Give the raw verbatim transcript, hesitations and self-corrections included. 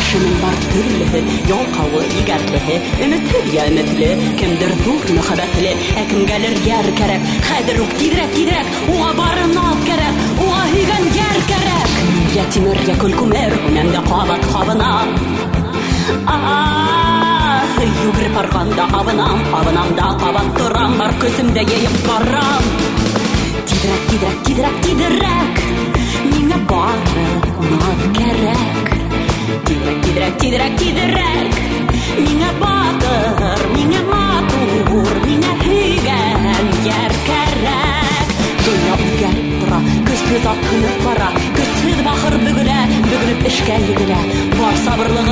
Кешенең бар төрлеһе, ялкавы, егәрлеһе, өметле, я өметле, кемдер зур мөхәббәтле, ә кемгәлер яр кәрәк. Хәзер үк тиҙрәк, тиҙрәк, уға барын ал кәрәк, уға һөйгән яр кәрәк. Я тимер, я күл-күмер, үнәмдә ҡабат ҡабына. Йүгереп барғанда абынам, абынам да ҡабат торам, бар көсөмдә йыйып барам. Тиҙрәк, тиҙрәк, тиҙрәк, тиҙрәк, миңә бары унат кәрәк. Тиҙрәк, тиҙрәк, тиҙрәк, тиҙрәк, миңә батыр, миңә матур, миңә һөйгән яр кәрәк. Донъя үҙгәреп тора, көс-көс атһынып бара, көсһөҙ бахыр бөгөлә, бөгөлөп эшкә егелә. Бар сабырлығы